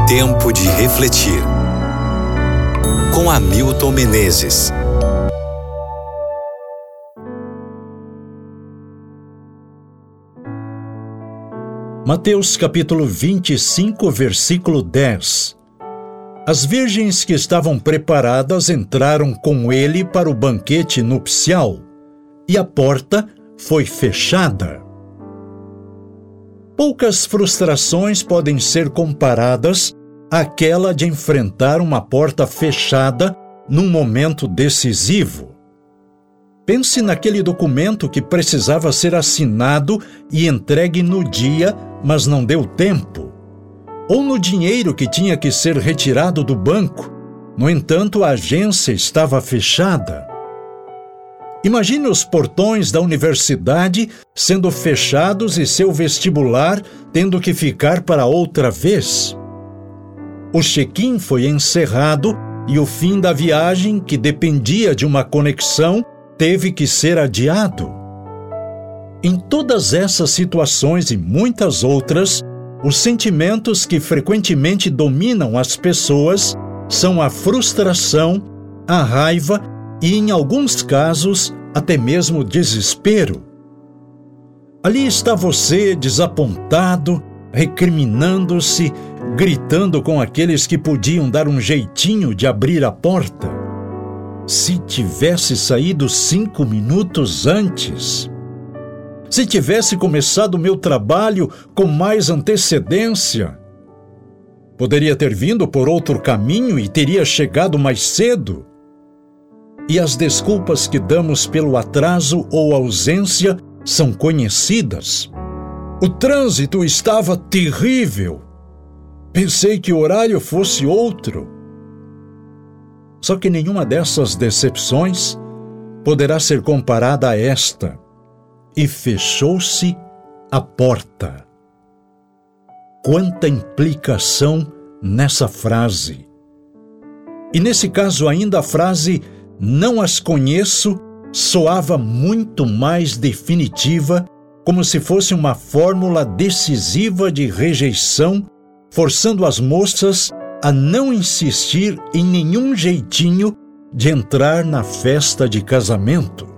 Tempo de refletir. Com Hamilton Menezes. Mateus capítulo 25, versículo 10. As virgens que estavam preparadas entraram com ele para o banquete nupcial, e a porta foi fechada. Poucas frustrações podem ser comparadas àquela de enfrentar uma porta fechada num momento decisivo. Pense naquele documento que precisava ser assinado e entregue no dia, mas não deu tempo. Ou no dinheiro que tinha que ser retirado do banco. No entanto, a agência estava fechada. Imagine os portões da universidade sendo fechados e seu vestibular tendo que ficar para outra vez. O check-in foi encerrado e o fim da viagem, que dependia de uma conexão, teve que ser adiado. Em todas essas situações e muitas outras, os sentimentos que frequentemente dominam as pessoas são a frustração, a raiva e, em alguns casos, até mesmo o desespero. Ali está você, desapontado, recriminando-se, gritando com aqueles que podiam dar um jeitinho de abrir a porta. Se tivesse saído 5 minutos antes. Se tivesse começado o meu trabalho com mais antecedência. Poderia ter vindo por outro caminho e teria chegado mais cedo. E as desculpas que damos pelo atraso ou ausência são conhecidas. O trânsito estava terrível. Pensei que o horário fosse outro. Só que nenhuma dessas decepções poderá ser comparada a esta. E fechou-se a porta. Quanta implicação nessa frase. E nesse caso ainda a frase "não as conheço" soava muito mais definitiva, como se fosse uma fórmula decisiva de rejeição, forçando as moças a não insistir em nenhum jeitinho de entrar na festa de casamento.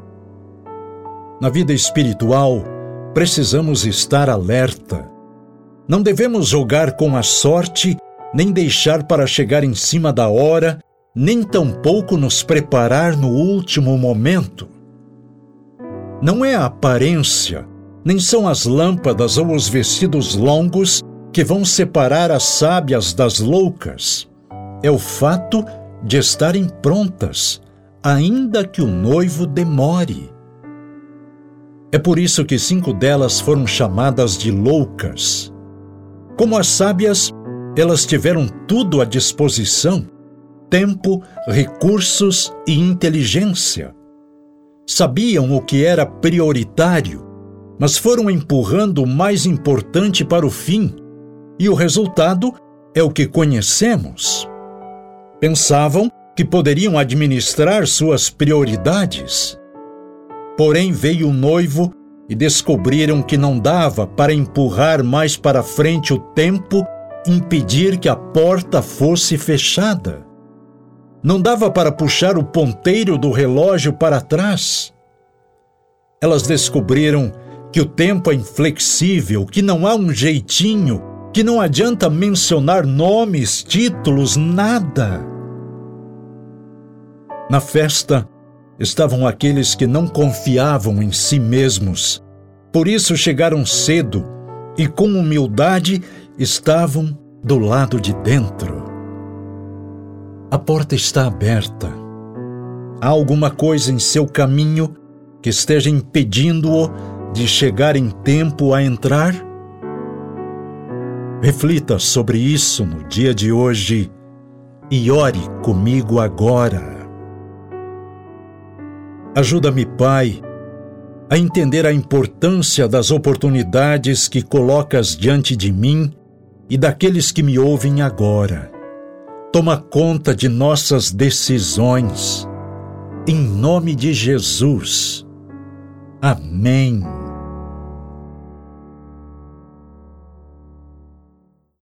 Na vida espiritual, precisamos estar alerta. Não devemos jogar com a sorte, nem deixar para chegar em cima da hora, nem tampouco nos preparar no último momento. Não é a aparência, nem são as lâmpadas ou os vestidos longos que vão separar as sábias das loucas. É o fato de estarem prontas, ainda que o noivo demore. É por isso que 5 delas foram chamadas de loucas. Como as sábias, elas tiveram tudo à disposição: tempo, recursos e inteligência. Sabiam o que era prioritário, mas foram empurrando o mais importante para o fim, e o resultado é o que conhecemos. Pensavam que poderiam administrar suas prioridades. Porém veio o noivo e descobriram que não dava para empurrar mais para frente o tempo, impedir que a porta fosse fechada. Não dava para puxar o ponteiro do relógio para trás. Elas descobriram que o tempo é inflexível, que não há um jeitinho, que não adianta mencionar nomes, títulos, nada. Na festa, estavam aqueles que não confiavam em si mesmos. Por isso chegaram cedo e, com humildade, estavam do lado de dentro. A porta está aberta. Há alguma coisa em seu caminho que esteja impedindo-o de chegar em tempo a entrar? Reflita sobre isso no dia de hoje e ore comigo agora. Ajuda-me, Pai, a entender a importância das oportunidades que colocas diante de mim e daqueles que me ouvem agora. Toma conta de nossas decisões. Em nome de Jesus. Amém.